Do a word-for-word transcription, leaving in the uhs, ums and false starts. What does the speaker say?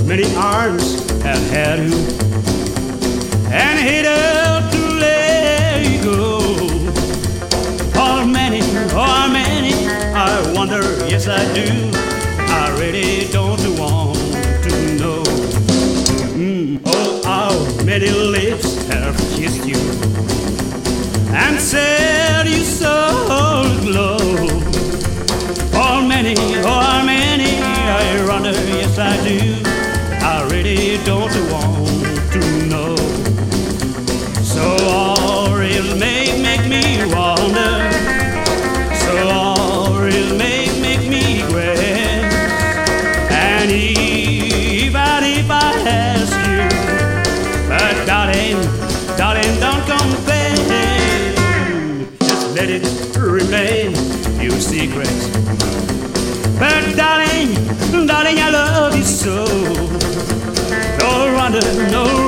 many arms have had you and hated to let you go. How many, how many, I wonder, yes I do. I really don't want to know. Mm, oh, how many lips have kissed you and said you so low. How many, how many, I wonder, yes I do. I really don't want to know. So all real make, make me wonder. So all real make, make me regret. And even if I ask you, but darling, darling, don't complain. Just let it remain your secret. But darling, darling, I love you so. No wonder, no